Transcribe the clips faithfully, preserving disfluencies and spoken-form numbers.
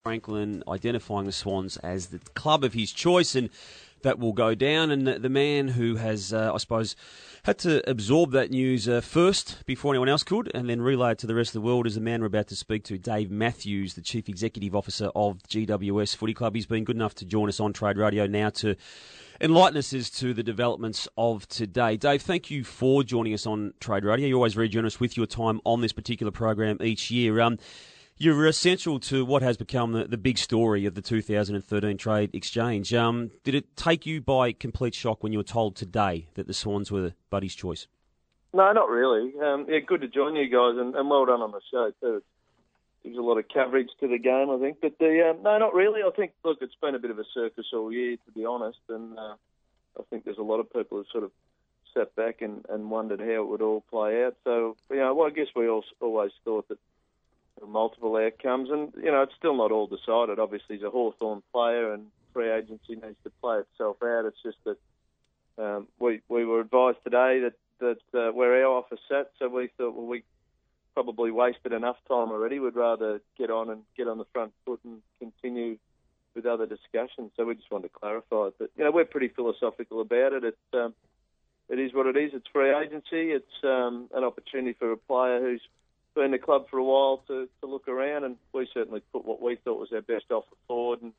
Franklin identifying the Swans as the club of his choice, and that will go down. And the, the man who has, uh, I suppose, had to absorb that news uh, first before anyone else could, and then relay it to the rest of the world, is the man we're about to speak to, Dave Matthews, the Chief Executive Officer of G W S Footy Club. He's been good enough to join us on Trade Radio now to enlighten us as to the developments of today. Dave, thank you for joining us on Trade Radio. You're always very generous with your time on this particular program each year. Um, You're essential to what has become the, the big story of the two thousand thirteen trade exchange. Um, did it take you by complete shock when you were told today that the Swans were Buddy's choice? No, not really. Um, yeah, good to join you guys, and, and well done on the show too. It gives a lot of coverage to the game, I think. But the um, no, not really. I think, look, it's been a bit of a circus all year, to be honest, and uh, I think there's a lot of people who sort of sat back and, and wondered how it would all play out. So, you know, well, I guess we all, always thought that multiple outcomes, and you know it's still not all decided. Obviously, he's a Hawthorn player, and free agency needs to play itself out. It's just that um, we we were advised today that that uh, where our offer sat, so we thought, well, we probably wasted enough time already. We'd rather get on and get on the front foot and continue with other discussions. So we just wanted to clarify it. But you know, we're pretty philosophical about it. It's um, it is what it is. It's free agency. It's um, an opportunity for a player who's been in the club for a while to, to look around, and we certainly put what we thought was our best offer forward. And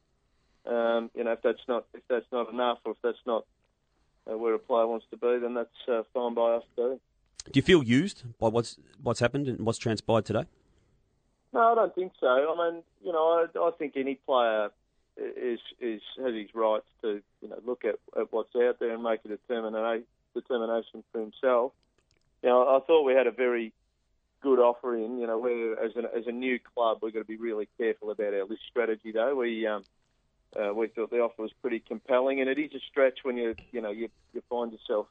um, you know, if that's not if that's not enough, or if that's not uh, where a player wants to be, then that's uh, fine by us too. Do you feel used by what's what's happened and what's transpired today? No, I don't think so. I mean, you know, I, I think any player is is has his rights to you know look at, at what's out there and make a determination determination for himself. You know, I thought we had a very good offer in. You know, we're as a as a new club, we've got to be really careful about our list strategy. Though we um, uh, we thought the offer was pretty compelling, and it is a stretch when you you know you you find yourself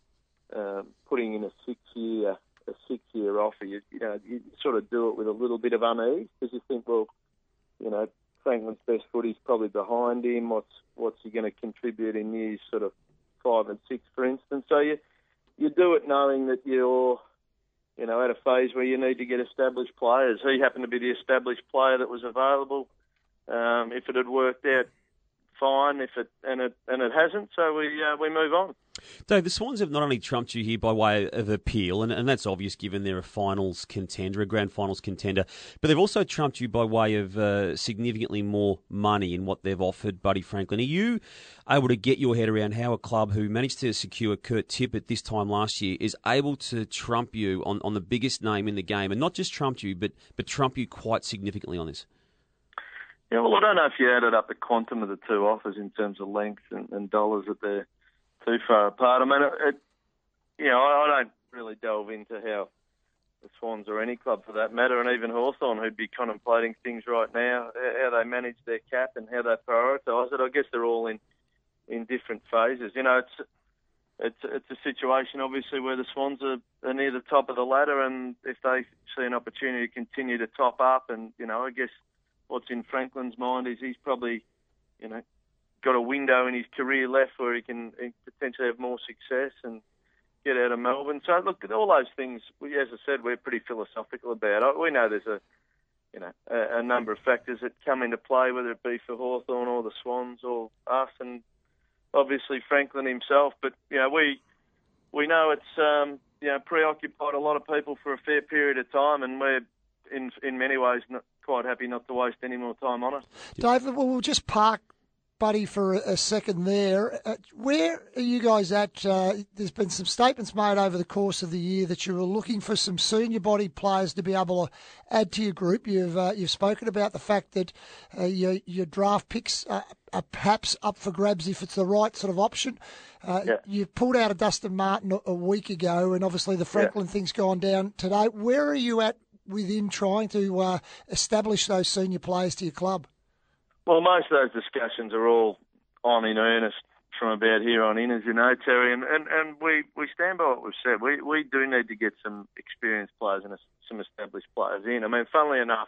um, putting in a six year a six year offer. You you know you sort of do it with a little bit of unease because you think, well, you know, Franklin's best footy's probably behind him. What's what's he going to contribute in years sort of five and six, for instance? So you you do it knowing that you're you know, at a phase where you need to get established players. He happened to be the established player that was available. Um, if it had worked out, fine. If it and it and it hasn't, so we uh, we move on. Dave, the Swans have not only trumped you here by way of appeal, and, and that's obvious given they're a finals contender, a grand finals contender, but they've also trumped you by way of uh, significantly more money in what they've offered Buddy Franklin. Are you able to get your head around how a club who managed to secure Kurt Tippett this time last year is able to trump you on, on the biggest name in the game, and not just trump you, but, but trump you quite significantly on this? Yeah, well, I don't know if you added up the quantum of the two offers in terms of length and, and dollars that they're too far apart. I mean, it, it, you know, I, I don't really delve into how the Swans or any club for that matter, and even Hawthorn, who'd be contemplating things right now, how they manage their cap and how they prioritise it. I guess they're all in, in different phases. You know, it's it's it's a situation obviously where the Swans are, are near the top of the ladder, and if they see an opportunity to continue to top up, and you know, I guess what's in Franklin's mind is he's probably, you know, got a window in his career left where he can potentially have more success and get out of Melbourne. So look, all those things, as I said, we're pretty philosophical about it. We know there's a, you know, a, a number of factors that come into play, whether it be for Hawthorn or the Swans or us, and obviously Franklin himself. But you know, we we know it's um, you know preoccupied a lot of people for a fair period of time, and we're in in many ways not quite happy not to waste any more time on it. David, well, we'll just park Buddy for a, a second there. Uh, where are you guys at? Uh, there's been some statements made over the course of the year that you were looking for some senior body players to be able to add to your group. You've uh, you've spoken about the fact that uh, your your draft picks are, are perhaps up for grabs if it's the right sort of option. Uh, yeah. You pulled out a Dustin Martin a, a week ago, and obviously the Franklin yeah. thing's gone down today. Where are you at within trying to uh, establish those senior players to your club? Well, most of those discussions are all on in earnest from about here on in, as you know, Terry, and, and, and we, we stand by what we've said. We we do need to get some experienced players and some established players in. I mean, funnily enough,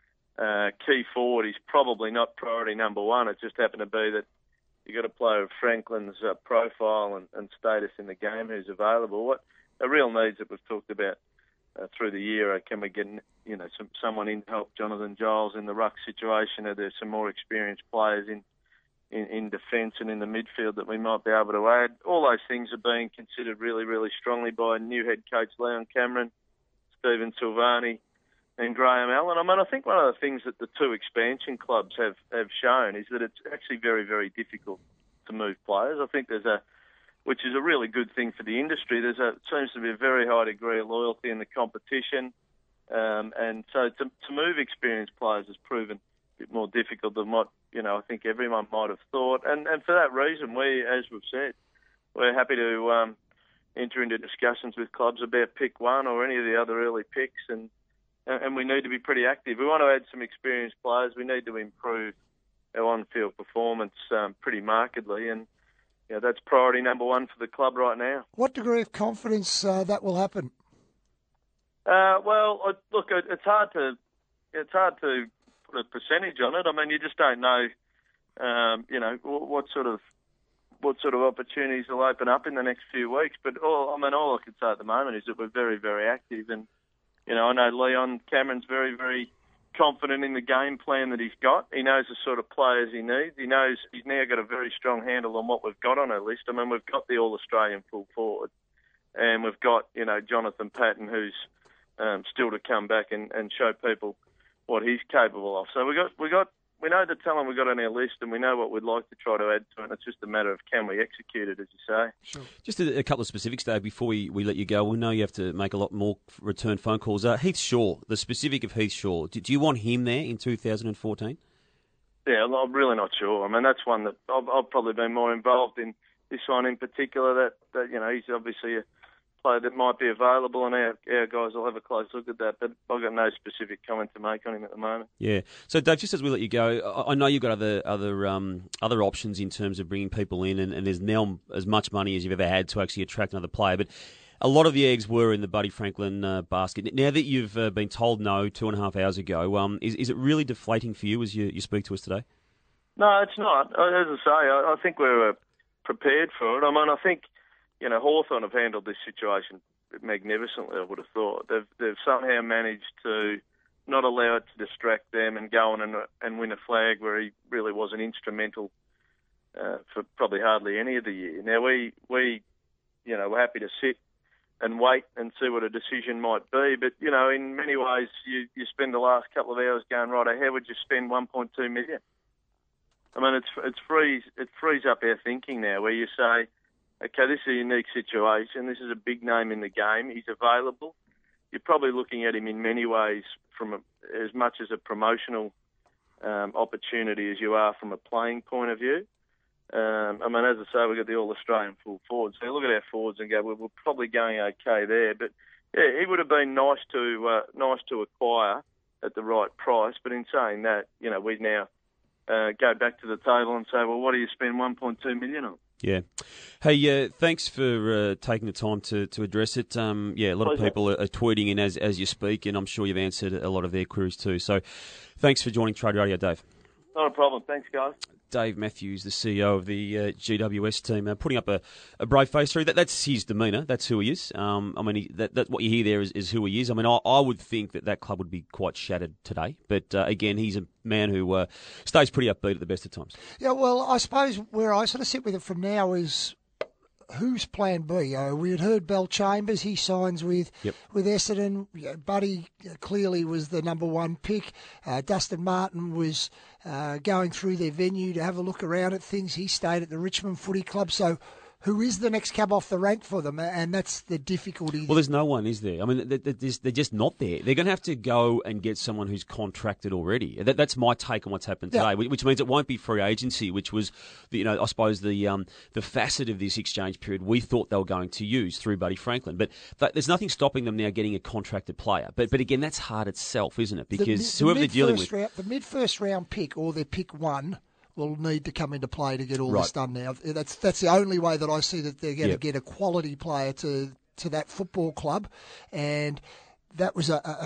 uh, key forward is probably not priority number one. It just happened to be that you've got a player of Franklin's uh, profile and, and status in the game who's available. What the real needs that we've talked about uh, through the year. Uh, can we get you know some, someone in to help Jonathan Giles in the ruck situation? Are there some more experienced players in in, in defence and in the midfield that we might be able to add? All those things are being considered really, really strongly by new head coach Leon Cameron, Stephen Silvani, and Graham Allen. I mean, I think one of the things that the two expansion clubs have, have shown is that it's actually very, very difficult to move players. I think there's a, which is a really good thing for the industry. There's a seems to be a very high degree of loyalty in the competition, um, and so to, to move experienced players has proven a bit more difficult than what you know I think everyone might have thought. And and for that reason, we, as we've said, we're happy to um, enter into discussions with clubs about pick one or any of the other early picks, and and we need to be pretty active. We want to add some experienced players. We need to improve our on-field performance um, pretty markedly, and you know, that's priority number one for the club right now. What degree of confidence uh, that will happen? Uh, well, look, it's hard to it's hard to put a percentage on it. I mean, you just don't know, um, you know, what sort of what sort of opportunities will open up in the next few weeks. But all I mean, all I can say at the moment is that we're very, very active, and you know, I know Leon Cameron's very, very confident in the game plan that he's got. He knows the sort of players he needs. He knows he's now got a very strong handle on what we've got on our list. I mean, we've got the All-Australian full forward, and we've got, you know, Jonathan Patton, who's um, still to come back and, and show people what he's capable of. So we got, we got, we know the talent we've got on our list, and we know what we'd like to try to add to it. It's just a matter of can we execute it, as you say. Sure. Just a, a couple of specifics, Dave, before we, we let you go. We know you have to make a lot more return phone calls. Uh, Heath Shaw, the specific of Heath Shaw, do, do you want him there in two thousand fourteen? Yeah, I'm really not sure. I mean, that's one that I've, I've probably been more involved in, this one in particular, that, that you know, he's obviously a player that might be available, and our, our guys will have a close look at that. But I've got no specific comment to make on him at the moment. Yeah. So, Dave, just as we let you go, I, I know you've got other other um, other options in terms of bringing people in, and, and there's now as much money as you've ever had to actually attract another player. But a lot of the eggs were in the Buddy Franklin uh, basket. Now that you've uh, been told no two and a half hours ago, um, is, is it really deflating for you as you, you speak to us today? No, it's not. As I say, I, I think we're prepared for it. I mean, I think, you know, Hawthorn have handled this situation magnificently, I would have thought. They've they've somehow managed to not allow it to distract them and go on and, and win a flag where he really wasn't instrumental uh, for probably hardly any of the year. Now, we, we, you know, we're happy to sit and wait and see what a decision might be. But, you know, in many ways, you, you spend the last couple of hours going, right, how would you spend one point two million dollars? I mean, it's it's frees it frees up our thinking now, where you say, okay, this is a unique situation. This is a big name in the game. He's available. You're probably looking at him in many ways from a, as much as a promotional um, opportunity as you are from a playing point of view. Um, I mean, as I say, we've got the All-Australian full forward. So you look at our forwards and go, well, we're probably going okay there. But yeah, he would have been nice to uh, nice to acquire at the right price. But in saying that, you know, we now uh, go back to the table and say, well, what do you spend one point two million dollars on? Yeah. Hey, uh, thanks for uh, taking the time to, to address it. Um, yeah, a lot Pleasure. of people are, are tweeting in as as you speak, and I'm sure you've answered a lot of their queries too. So thanks for joining Trade Radio, Dave. Not a problem. Thanks, guys. Dave Matthews, the C E O of the uh, G W S team, uh, putting up a, a brave face through. That, that's his demeanour. That's who he is. Um, I mean, he, that, that what you hear there is, is who he is. I mean, I, I would think that that club would be quite shattered today. But uh, again, he's a man who uh, stays pretty upbeat at the best of times. Yeah, well, I suppose where I sort of sit with it from now is who's plan B? Uh, we had heard Bell Chambers, he signs with Yep. with Essendon. You know, Buddy clearly was the number one pick. Uh, Dustin Martin was uh, going through their venue to have a look around at things. He stayed at the Richmond Footy Club. So who is the next cab off the rank for them? And that's the difficulty. Well, there's no one, is there? I mean, they're just not there. They're going to have to go and get someone who's contracted already. That, that's my take on what's happened today, Yeah. which means it won't be free agency, which was, the, you know, I suppose the um, the facet of this exchange period we thought they were going to use through Buddy Franklin. But th- there's nothing stopping them now getting a contracted player. But but again, that's hard itself, isn't it? Because the, whoever they're dealing mid-first with, round, the mid first round pick or their pick one will need to come into play to get all Right. this done now. That's that's the only way that I see that they're going Yep. to get a quality player to to that football club, and that was a, a,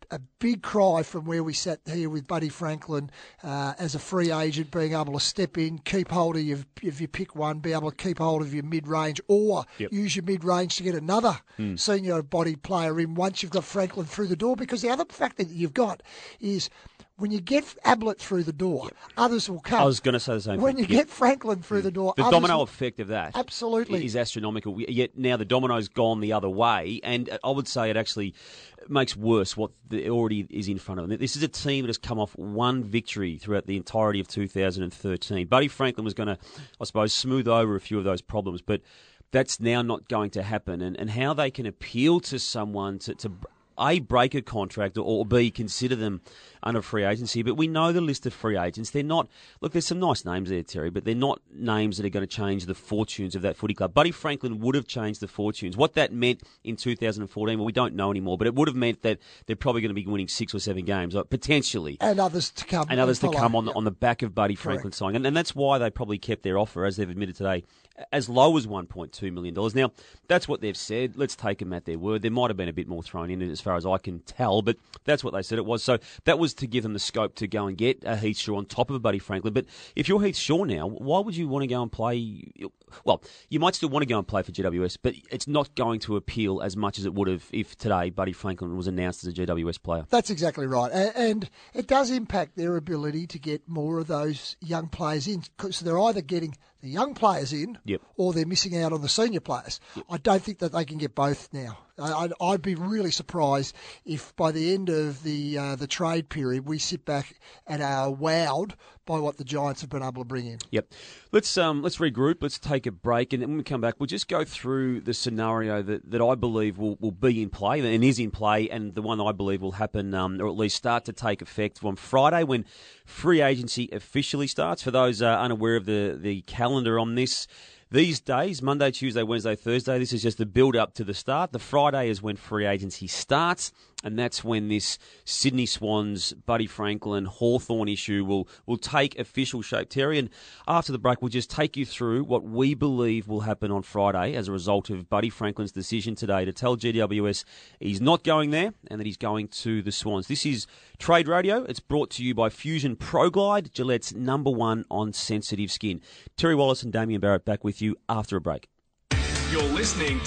a big cry from where we sat here with Buddy Franklin uh, as a free agent, being able to step in, keep hold of your, if you pick one, be able to keep hold of your mid-range or yep. use your mid-range to get another mm. senior body player in once you've got Franklin through the door. Because the other factor that you've got is when you get Ablett through the door, yep. others will come. I was going to say the same when thing. When you yep. get Franklin through the door, the others domino will... effect of that absolutely is astronomical. Yet now the domino's gone the other way, and I would say it actually makes worse what the, already is in front of them. This is a team that has come off one victory throughout the entirety of two thousand thirteen. Buddy Franklin was going to, I suppose, smooth over a few of those problems, but that's now not going to happen. And, and how they can appeal to someone to, to A, break a contract, or B, consider them under free agency. But we know the list of free agents. They're not, look, there's some nice names there, Terry, but they're not names that are going to change the fortunes of that footy club. Buddy Franklin would have changed the fortunes. What that meant in two thousand fourteen, well, we don't know anymore, but it would have meant that they're probably going to be winning six or seven games, potentially. And others to come. And others and to come on, yep. the, on the back of Buddy Franklin signing. And, and that's why they probably kept their offer, as they've admitted today, as low as one point two million dollars. Now, that's what they've said. Let's take them at their word. There might have been a bit more thrown in as far as I can tell, but that's what they said it was. So that was to give them the scope to go and get a Heath Shaw on top of a Buddy Franklin. But if you're Heath Shaw now, why would you want to go and play? Well, you might still want to go and play for G W S, but it's not going to appeal as much as it would have if today Buddy Franklin was announced as a G W S player. That's exactly right. And it does impact their ability to get more of those young players in, because they're either getting the young players in yep. or they're missing out on the senior players. Yep. I don't think that they can get both now. I'd, I'd be really surprised if by the end of the uh, the trade period we sit back and are wowed by what the Giants have been able to bring in. Yep. Let's um let's regroup. Let's take a break, and then when we come back, we'll just go through the scenario that, that I believe will, will be in play and is in play, and the one I believe will happen, um, or at least start to take effect on Friday when free agency officially starts. For those uh, unaware of the the calendar on this. These days, Monday, Tuesday, Wednesday, Thursday, this is just the build-up to the start. The Friday is when free agency starts, and that's when this Sydney Swans, Buddy Franklin, Hawthorn issue will, will take official shape, Terry. And after the break, we'll just take you through what we believe will happen on Friday as a result of Buddy Franklin's decision today to tell G W S he's not going there and that he's going to the Swans. This is Trade Radio. It's brought to you by Fusion Pro Glide, Gillette's number one on sensitive skin. Terry Wallace and Damien Barrett back with you after a break. You're listening